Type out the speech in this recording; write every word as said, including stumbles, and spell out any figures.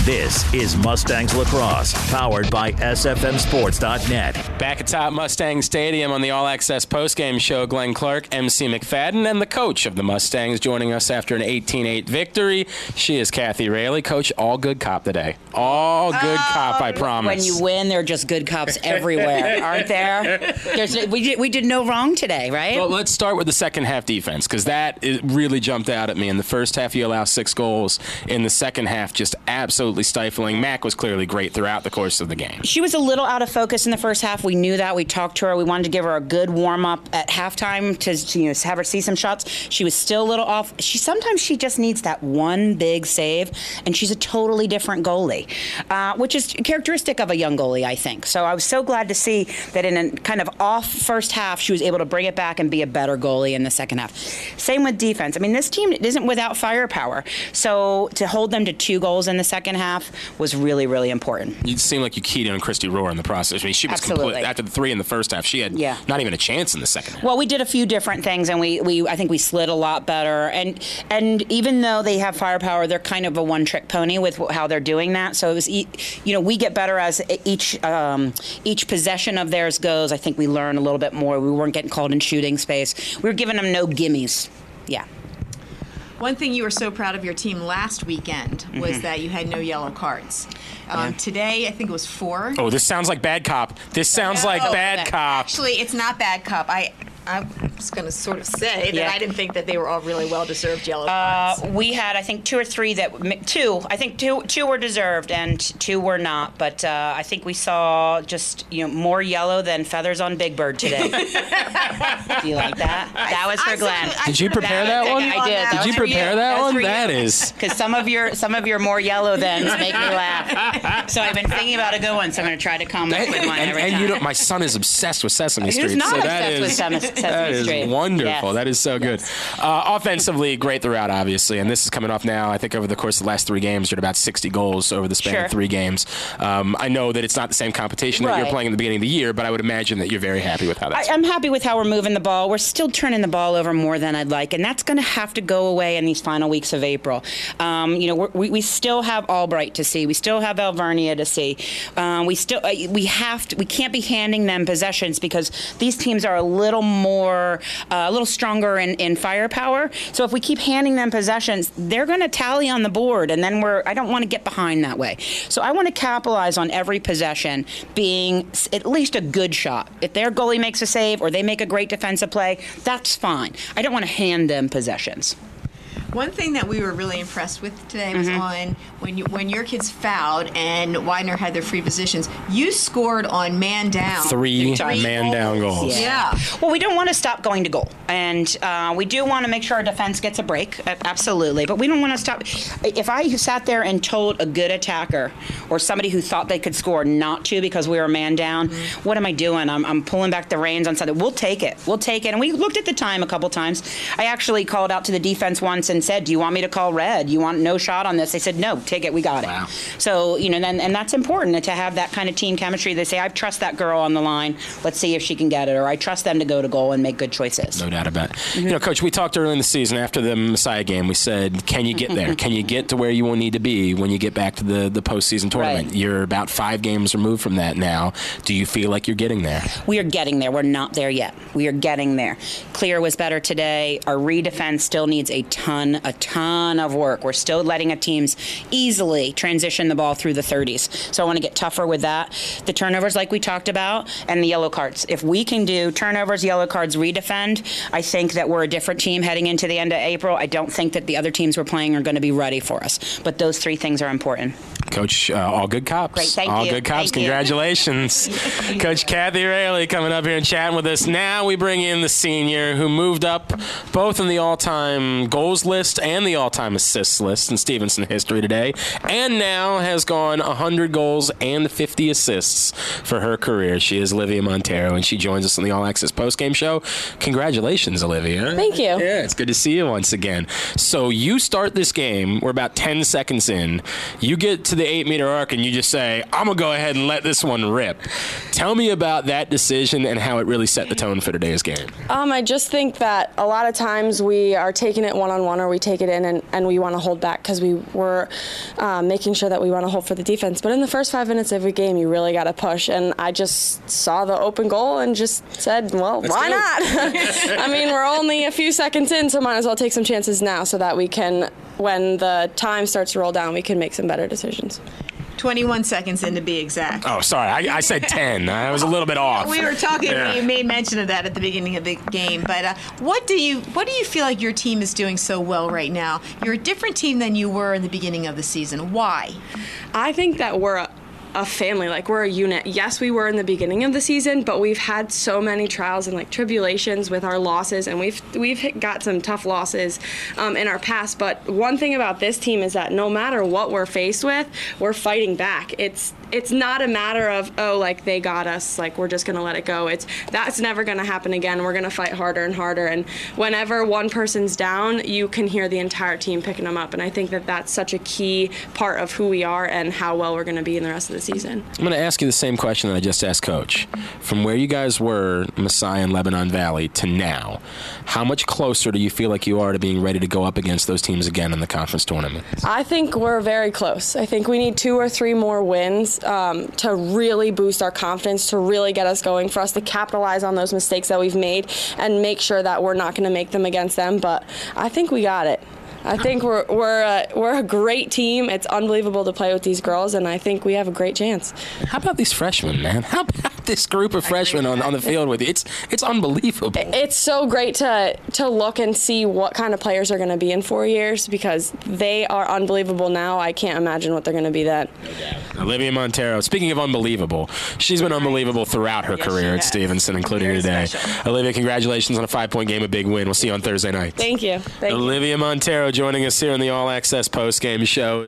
This is Mustangs Lacrosse, powered by S F M Sports dot net. Back atop Mustang Stadium on the All Access postgame show, Glenn Clark, M C McFadden, and the coach of the Mustangs joining us after an eighteen eight victory. She is Kathy Rayleigh. Coach, all good cop today. All good uh, cop, I promise. When you win, there are just good cops everywhere, aren't there? There's, we, did, we did no wrong today, right? Well, let's start with the second half defense, because that is, really jumped out at me. In the first half, you allow six goals. In the second half, just absolutely stifling. Mac was clearly great throughout the course of the game. She was a little out of focus in the first half. We knew that. We talked to her. We wanted to give her a good warm-up at halftime to, to you know, have her see some shots. She was still a little off. She Sometimes she just needs that one big save, and she's a totally different goalie, uh, which is characteristic of a young goalie, I think. So I was so glad to see that in a kind of off first half, she was able to bring it back and be a better goalie in the second half. Same with defense. I mean, this team isn't without firepower. So to hold them to two goals in the second half was really, really important. You seem like you keyed in on Christy Rohr in the process. I mean, she was complete, after the three in the first half, she had yeah. not even a chance in the second half. Well, we did a few different things, and we, we I think we slid a lot better. And and even though they have firepower, they're kind of a one-trick pony with how they're doing that. So it was, you know, we get better as each um, each possession of theirs goes. I think we learn a little bit more. We weren't getting called in shooting space. We were giving them no gimmies. Yeah. One thing you were so proud of your team last weekend was mm-hmm. that you had no yellow cards. Um, yeah. Today, I think it was four. Oh, this sounds like bad cop. This sounds no, like bad no. cop. Actually, it's not bad cop. I I was going to sort of say that yeah. I didn't think that they were all really well-deserved yellow cards. Uh, we had, I think, two or three that two. I think two two were deserved and two were not. But uh, I think we saw just you know more yellow than feathers on Big Bird today. Do you like that? That was for I Glenn. Said, did you prepare that, that one? I did. Did that you prepare you. that, that one? That is because some of your some of your more yellow thens make me laugh. So I've been thinking about a good one. So I'm going to try to come up with one and, every and time. You know, my son is obsessed with Sesame Street. Who's not so obsessed that is, with Sesame, Sesame that is Street? Wonderful. Yes. That is so good. Yes. Uh, offensively, great throughout, obviously. And this is coming off now, I think, over the course of the last three games, you're at about sixty goals over the span sure. of three games. Um, I know that it's not the same competition right. that you're playing in the beginning of the year, but I would imagine that you're very happy with how that's I, I'm happy with how we're moving the ball. We're still turning the ball over more than I'd like, and that's going to have to go away in these final weeks of April. Um, you know, we're, we we still have Albright to see. We still have Alvernia to see. Um, we still uh, we have to. We can't be handing them possessions because these teams are a little more, uh, a little stronger in, in firepower. So if we keep handing them possessions, they're going to tally on the board, and then we're. I don't want to get behind that way. So I want to capitalize on every possession being at least a good shot. If their goalie makes a save or they make a great defensive play, that's fine. I don't want to hand them possessions. One thing that we were really impressed with today was mm-hmm. on when you when your kids fouled and Widener had their free positions, you scored on man down. Three, Three man goals. down goals. Yeah. yeah. Well, we don't want to stop going to goal. And uh, we do want to make sure our defense gets a break, absolutely. But we don't want to stop. If I sat there and told a good attacker or somebody who thought they could score not to because we were man down, mm-hmm. what am I doing? I'm, I'm pulling back the reins on something. We'll take it. We'll take it. And we looked at the time a couple times. I actually called out to the defense once and said, do you want me to call red? You want no shot on this? They said, no, take it. We got it. Wow. So, you know, and, and that's important to have that kind of team chemistry. They say, I trust that girl on the line. Let's see if she can get it. Or I trust them to go to goal and make good choices. No doubt about it. Mm-hmm. You know, Coach, we talked early in the season after the Messiah game. We said, can you get there? Can you get to where you will need to be when you get back to the, the postseason tournament? Right. You're about five games removed from that now. Do you feel like you're getting there? We are getting there. We're not there yet. We are getting there. Clear was better today. Our redefense still needs a ton, a ton of work. We're still letting a teams easily transition the ball through the thirties. So I want to get tougher with that. The turnovers, like we talked about, and the yellow cards. If we can do turnovers, yellow cards, redefend, I think that we're a different team heading into the end of April. I don't think that the other teams we're playing are going to be ready for us. But those three things are important. Coach, uh, all good cops. Great, thank all you. good cops. Thank Congratulations. Coach Kathy Rayleigh coming up here and chatting with us. Now we bring in the senior who moved up both in the all-time goals list and the all-time assists list in Stevenson history today, and now has gone one hundred goals and fifty assists for her career. She is Olivia Montero, and she joins us on the All Access postgame show. Congratulations, Olivia. Thank you. Yeah, it's good to see you once again. So you start this game. We're about ten seconds in. You get to to the eight-meter arc and you just say, I'm going to go ahead and let this one rip. Tell me about that decision and how it really set the tone for today's game. Um, I just think that a lot of times we are taking it one-on-one or we take it in and, and we want to hold back because we were uh, making sure that we want to hold for the defense. But in the first five minutes of every game, you really got to push. And I just saw the open goal and just said, well, Let's why go. not? I mean, we're only a few seconds in, so might as well take some chances now so that we can, when the time starts to roll down, we can make some better decisions. twenty-one seconds in to be exact. Oh, sorry. I, I said ten. I was a little bit off. We were talking. Yeah. You made mention of that at the beginning of the game. But uh, what do you what do you feel like your team is doing so well right now? You're a different team than you were in the beginning of the season. Why? I think that we're a, a family, like we're a unit. Yes, we were in the beginning of the season, but we've had so many trials and like tribulations with our losses, and we've we've hit, got some tough losses um, in our past. But one thing about this team is that no matter what we're faced with, we're fighting back. It's it's not a matter of, oh, like they got us, like we're just gonna let it go. It's that's never gonna happen again. We're gonna fight harder and harder, and whenever one person's down, you can hear the entire team picking them up. And I think that that's such a key part of who we are and how well we're gonna be in the rest of the season. I'm going to ask you the same question that I just asked Coach. From where you guys were, Messiah and Lebanon Valley, to now, how much closer do you feel like you are to being ready to go up against those teams again in the conference tournament? I think we're very close. I think we need two or three more wins um, to really boost our confidence, to really get us going, for us to capitalize on those mistakes that we've made and make sure that we're not going to make them against them. But I think we got it. I think we're we're a, we're a great team. It's unbelievable to play with these girls, and I think we have a great chance. How about these freshmen, man? How about this group of freshmen on, on the field with you? It's it's unbelievable. It's so great to to look and see what kind of players are going to be in four years because they are unbelievable now. I can't imagine what they're going to be then. Olivia Montero, speaking of unbelievable, she's been unbelievable throughout her Yes, career she at has. Stevenson, including Very today. special. Olivia, congratulations on a five-point game, a big win. We'll see you on Thursday night. Thank you. Thank you. Olivia Montero joining us here in the All Access post-game show.